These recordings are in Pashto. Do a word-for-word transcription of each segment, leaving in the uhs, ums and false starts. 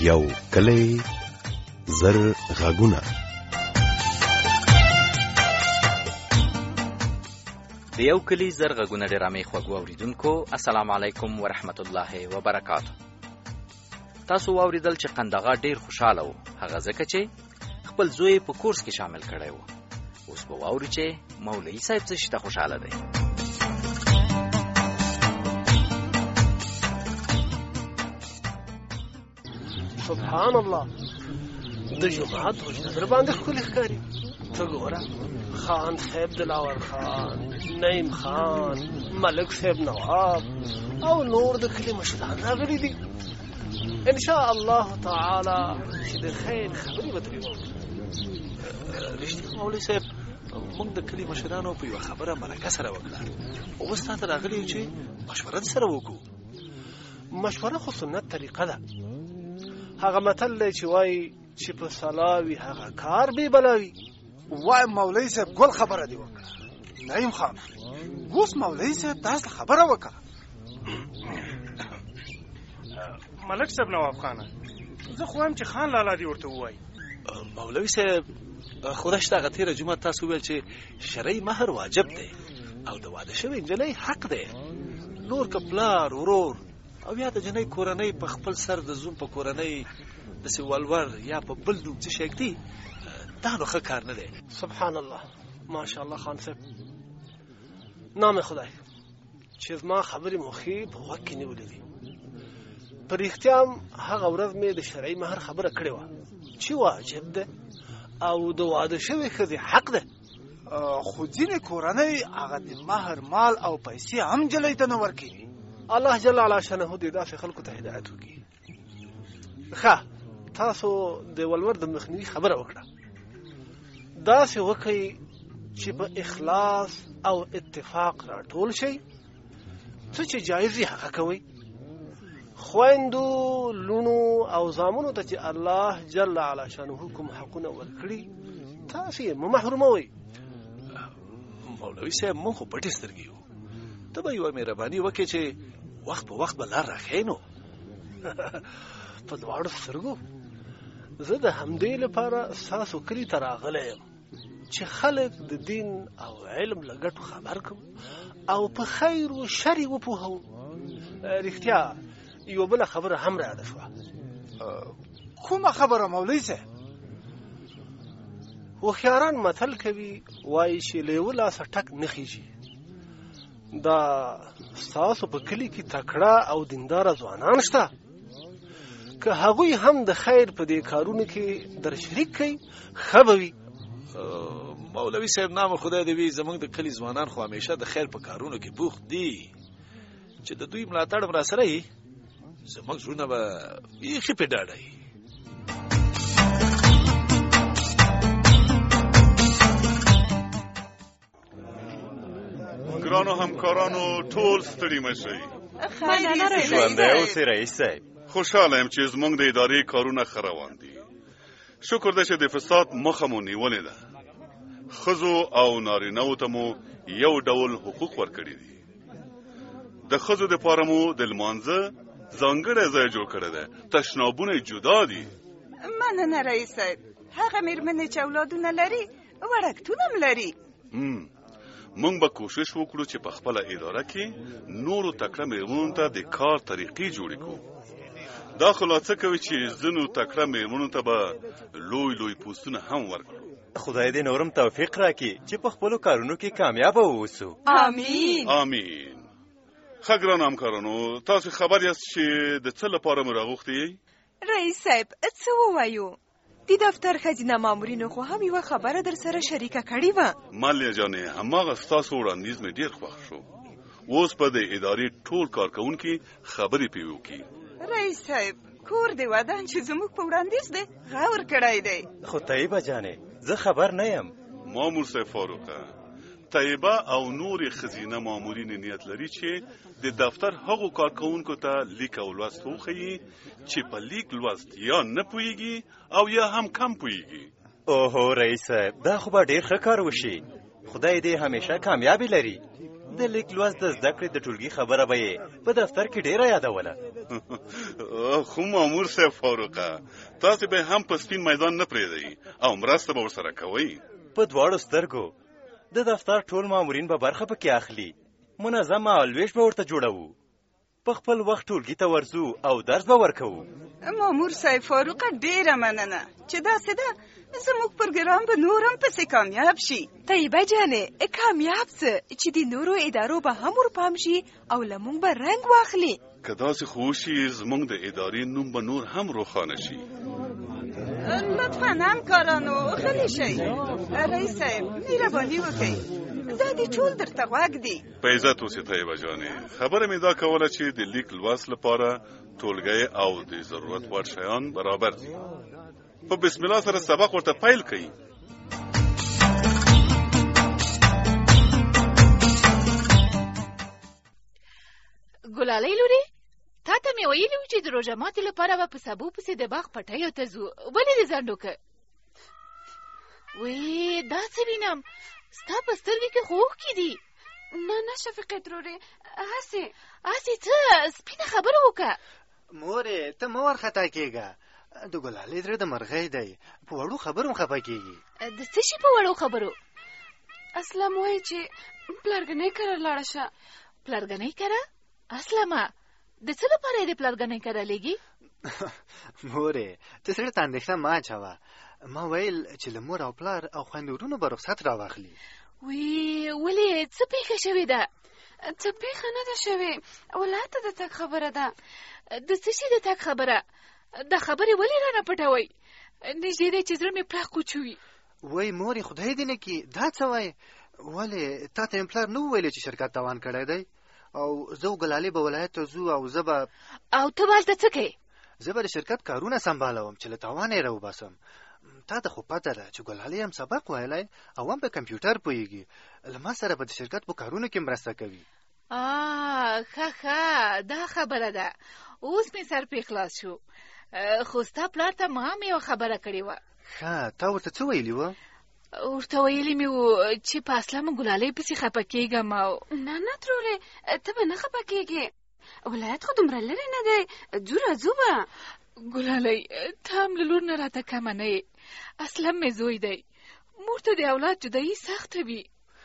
یو کلی زر غږونه. د یو کلی زر غږونه ډرامې خوږو اوریدونکو، السلام علیکم ورحمت الله وبرکاتو. تاسو واوریدل چې قندغه ډیر خوشاله و، هغه ځکه چې خپل زوی په کورس کې شامل کړی و. اوس به واوري چې مولوي صاحب څه شته خوشاله دی. سبحان الله، د جماعت حجره در باندې ښکلې ښکاري. ته ګوره، خان صاحب دلاور خان، نعیم خان، ملک صاحب نواب او نور د کلي مشران راغلي دي. ان شاء الله تعالی چې د خیر خبرې به ترې وکړو. رښتیا مولوي صاحب، موږ د کلي مشرانو په یوه خبره مرکه سره وکړه، اوس تا ته راغلي یو چې مشوره سره وکړو. مشوره خو سنت طریقه ده. هغه متل دی چې وایي چې په سلاوي هغه کار بې بلاوي. وای مولوي صاحب ګل خبره دی وکړه. نعیم خان، اوس مولوي صاحب تاسو خبره وکړه. ملک صاحب نواب خانه، زه خو هم چې خان لالا دی ورته ووایي. مولوي صاحب خدای شته، هغه تېره جمعه تاسو ویل چې شرعي مهر واجب دی او د واده شوې نجلۍ حق دی. نور که پلار ورور او یا د جنۍ کورنۍ په خپل سر د زوم په کورنۍ داسې ولور یا په بل نوم څه شی ږدي، دا نو ښه کار نه دی. سبحان الله، ماشاء الله خان صاحب، نام خدای چې زما خبرې مخې په غوږ کې نیولې دي. په رښتیا هم هغه ورځ مې د شرعي مهر خبره کړې وه چې واجب ده او د واده شوې ښځې حق ده. خو ځینې کورنۍ هغه د مهر مال او پیسې هم نجلۍ ته نه ورکوي. الله جل علا شانه دې داسې خلکو ته هدایت وکړي. ښه، تاسو د ولور د مخنیوي خبره وکړه. داسې وکړئ چې په اخلاص او اتفاق راټول شئ. څه چې جایز یې هغه کوئ. خویندو، لونو او زامنو ته چې الله جل علا شانه کوم حقونه ورکړي، تاسو یې مه محروموئ. مولوي صاحب، موږ خو پټې سترګې یو، ته به یوه مهرباني وکړې چې وخت په وخت به لار راښیې. نو په دواړو سترګو زه د همدې لپاره ستاسو کلي ته راغلی یم چې خلک د دین او علم له ګټو خبر کړم او په خیر و شر یې وپوهوم. رښتیا یوه بله خبره هم راده شوه. کومه خبره مولوي صاحب؟ هوښیاران متل کوي، وایي چې لیوه لاسه ټک نه خیږي. دا ستاسو په کلي کې تکړه او دینداره ځوانان شته، که هغوی هم د خیر په دې کارونو کې در شریک کړي، ښه به وي. مولوي صاحب، نام خدای دې وي، زموږ د کلي ځوانان خو همیشه د خیر په کارونو کې بوخت دي. چې د دوی ملاتړ هم راسره وي، زموږ زړونه به بیخي پې ډاډه وي. ګرانو همکارانو، ټول ستړي مه شئ. ژوندی اوسئ رئیس صاحب. خوشحاله یم چې زموږ د ادارې کارونه ښه روان دي. شکر ده چې د فساد مخه مو نیولې ده. ښځو او نارینه‌وو ته مو یو ډول حقوق ورکړي دي. د ښځو دپاره مو د لمانځه ځانګړی ځای جوړ کړی دی. تشنابونه یې جدا دي. مننه رئیس صاحب. هغه مېرمنې چې اولادونه لري وړکتون هم لري. موږ به کوشش وکړو چې په خپله اداره کې نورو تکړه مېرمنو ته د کار طریقې جوړې کړو. دا خو لا څه کوي چې ځینو تکړه مېرمنو ته به لوی لوی پوستونه هم ورکړو. خدای دې نورم توفیق راکړي چې په خپلو کارونو کې کامیابه واوسو. آمین آمین. ښه ګرانو همکارانو، تاسو خبر یاست چې د څه لپاره مو راغوښتي یئ؟ رئیس صاحب، څه ووایو؟ د دفتر ښځینه مامورینو خو هم یوه خبره در سره شریکه کړې وه. مالیه جانې، هماغه ستاسو وړاندیز مې ډېر خوښ شو. اوس به د ادارې ټول کارکوونکي خبرې پرې وکړي. رئیس صاحب، کور د ودان چې زموږ په وړاندیز دی غور کړی دی. خو طیبه جانې، زه خبر نه یم. مامور صاحب فاروقه، طیبه او نورې ښځینه مامورین نیت لري چې د دفتر هغو کارکوونکو ته لیک او لوست وښیي چې په لیک لوست یا نه پوهیږي او یا هم کم پوهیږي. اوهو رئیس صاحب، دا خو به ډېر ښه کار وشي. خدای دې همیشه کامیابی لري. د لیک لوست د زده کړې د ټولګي خبره به یې په دفتر کې ډېره یادوله. خو مامور صاحب فاروقه، تاسې به هم په سپین میدان نه پرېږدئ او مرسته به ورسره کوئ. په دواړو سترګو د دفتر ټول مامورین به برخه پکې اخلي. منظم مهالویش به ورته جوړوو. په خپل وخت ټولګي ته ورځو او درس به ورکوو. مامور صاحب فاروقه ډېره مننه چې داسې ده زموږ پروګرام به نور هم پسې کامیاب شي. طیبه جانې کامیاب څه چې د نورو ادارو به هم ورپام شي او له موږ به رنګ واخلي. که داسې خو وشي زموږ د ادارې نوم به نور هم روښانه شي. لطفا همکارانو غلي شئ. رئیس صاحب مهرباني وکئ، دا دې ټول درته غوږ دي. په عزت اوسې طیبه جانې. خبره مې دا کوله چې د لیک لوست لپاره ټولګی او د ضرورت وړ شیان برابر دي. په بسم الله سره سبق ورته پیل کړئ. ګلالۍ لورې، تا ته مې ویلي و چې د روژه ماتي لپاره به په سبو پسې د باغ پټیو ته ځو. ولې دې ځنډ وکړ؟ وی دا څه وینم، ستا په سترګې کې خو اوښکې دي. نه نه شفیقې ترورې، هسې هسې څه سپینه خبره وکړه. مورې ته مه وارخطا کېږه، د ګلالۍ زړه د مرغۍ دی، په وړو خبرو خفه کېږي. د څه شي په وړو خبرو؟ اسلم وایي چې پلارګنۍ کره لاړه شه. پلارګنۍ کره؟ اسلمه د څه لپاره یې د پلارګنۍ کره لېږي؟ مورې ته زړه ته اندېښنه مه اچوه. ما ویل چې له مور او پلار او خویندو ورونو به رخصت راواخلي. وی ولې څه پېښه شوې ده؟ څه پېښه نه ده شوې، ولایت ته د تګ خبره ده. د څه شي د تګ خبره؟ دا خبرې ولې رانه پټوئ؟ نږدې دی چې زړه مې پړق وچوي. وای مورې خدای دې نه کړي، دا څه وایې؟ ولې تا ته مې پلار نه وویلې چې شرکت تاوان کړی دی او زه او ګلالۍ به ولایت ته ځو او زه به او ته به هلته څه کوې؟ زه به د شرکت کارونه سمبالوم چې له تاوانه یې راوباسم. تا ته خو پته ده چې ګلالۍ هم سبق ویلی او هم په کمپیوټر پوهېږي. له ما سره به د شرکت په کارونو کې مرسته کوي. آ ښه ښه دا خبره ده، اوس مې سر پې خلاص شو. خو ستا پلار ته ما هم یوه خبره کړې وه. ښه تا ورته څه ویلي وه؟ ورته ویلي مې وو چې په اسلامه ګلالۍ پسې خفه کېږم او نه نه ترورې ته به نه خفه کېږې، ولایت خو دومره لرې نه دی، ځو راځو به. ګلالۍ ته هم له لور نه راته کمه نه یې، اسلم مې زوی دی، مور ته د اولاد جدایي سخته وي.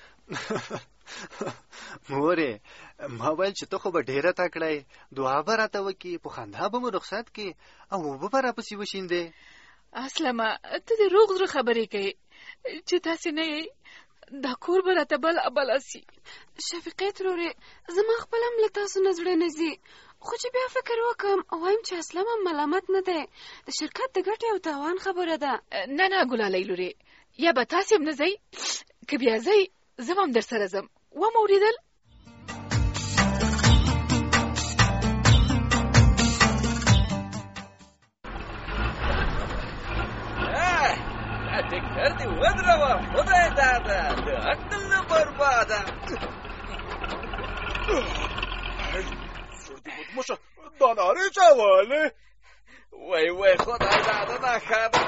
مورې ما ویل چې ته خو به ډېره تکړه یې، دعا به راته وکړي، په خندا به مو رخصت کړي او اوبه به راپسې وشیندې. اسلمه ته د روغ زړه خبرې کوې چې تاسې نه یې، دا کور به راته بل ابله سي. شفیقې ترورې زما خپل هم له تاسو نه زړه نه ځي، خو چې بیا فکر وکړم وایم چې اسلم هم ملامت نه دی، د شرکت د ګټې او تاوان خبره ده. نه نه ګلالۍ لورې، یا به تاسې هم نه ځئ، که بیا ځئ زه به هم در سره ځم. ومه اورېدل؟ ټکټر دې ودروه، خدای داده د عقل نه برباده. بدمشه دا نارې چا وهلې؟ وای وای خدای داده دا ښه ده،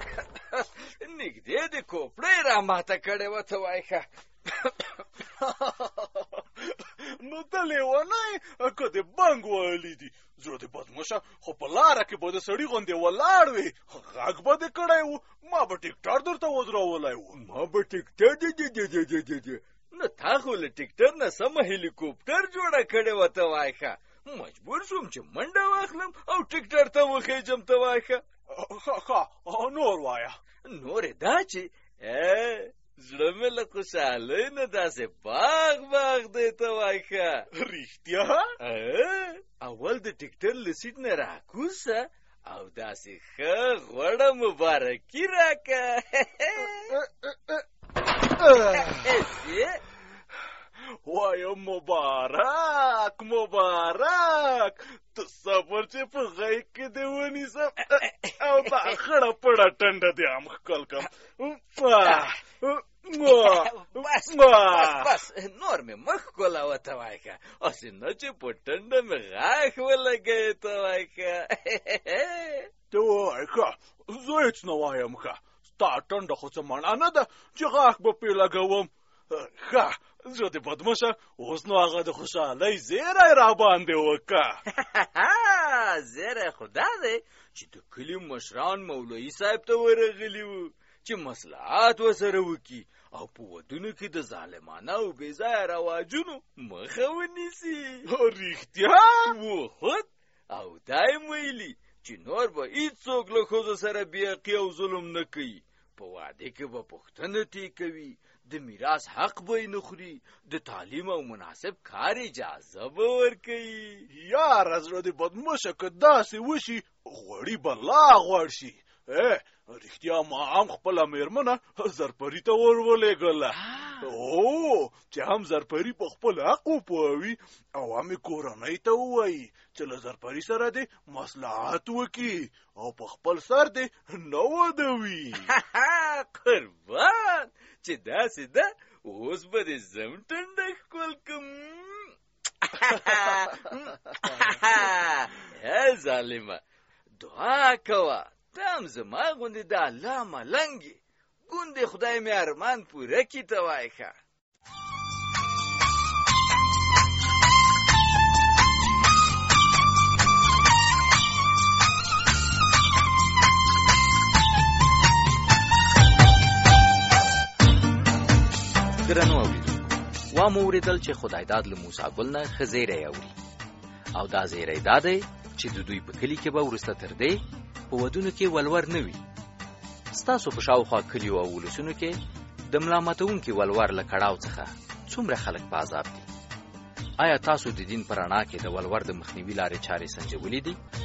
نږدې دې کوپړۍ را ماته کړې وه. ته وای ښه نو ته لیونی که دې بنګ وهلي دي، زړه دې بدمشه، خو په لاره کې به د سړي غوندې ولاړ وې، غږ به دې کړی و، ما به ټکټر درته وځرولی و. ما به ټکټر دی نو تا خو له ټکټر نه سمه هلیکوپټر جوړه کړې وه. ته وای ښه مجبور شوم چې منډه واخلم او ټکټر ته وخېجم. ته وای ښه ښه نور وایه. نور یې دا چې زړه مې له خوشحالۍ نه داسې باغ باغ دی. ته وای ښه رښتیا؟ اول د ټکټر له سیټ نه راکوز شه او داسې ښه غوړه مبارکي راکه. وایم مبارک مبارک، ته صبر چې په غیږ کې دې ونیسم او دا خړه پړه ټنډه دې هم ښکل کړم. بس بس بس نور مې مخ ښکلاوه. ته وای ښه هسې نه چې په ټنډه مې غاښ ولګوې. ته وای ښه ته وای ښه زه هېڅ نه وایم. ښه ستا ټنډه خو څه معنه نه ده چې غاښ به پرې لګوم. ښه زړه دې بدمشه اوس نو هغه د خوشحالۍ زیری را باندې وکړه. زیری خو دا دی چې د کلي مشران مولوي صاحب ته ورغلي وو چې مصلحات ورسره وکړي او په ودونو کې د ظالمانه او بېځایه رواجونو مخه ونیسي. رښتیا و خود او دا یې ویلي چې نور به هېڅوک له ښځو سره بېحقي او ظلم نه کوي. په واده کې به پوښتنه تې کوي، د میراث حق به یې نه خوري، د تعلیم او مناسب کار اجازه به ورکوي. یاره زړه دې بدمشه که داسې وشي غوړي به لا غوړ شي. رښتیا ما هم خپله مېرمنه زرپري ته ور ولېږله او چې هم زرپري په خپل حق وپوهوي او هم یې کورنۍ ته ووایي چې له زرپري سره دې مصلحت وکړي او په خپل سر دې نه ودوي. قربان چې داسې ده اوس به دې زم ټنډه ښکل کړم. ای ظالمه دعا کوه ته هم زما غوندې د الله ملنګ یې، ګوندې خدای مې ارمان پوره کړي ته وایې ښه. درنو اورېدونکو، وا مو اورېدل چې خدایداد له موسی ګل نه ښه زیری اوري او دا زیری دا دی چې د دوی په کلي کې به وروسته تر دې په ودونو کې ولور نه وي. ستاسو په شاوخوا کلیو او ولسونو کې د ملامتونکي ولور له کړاو څخه څومره خلک په عذاب دي؟ آیا تاسو د دین په رڼا کې د ولور د مخنیوي لارې چارې سنجولې دي؟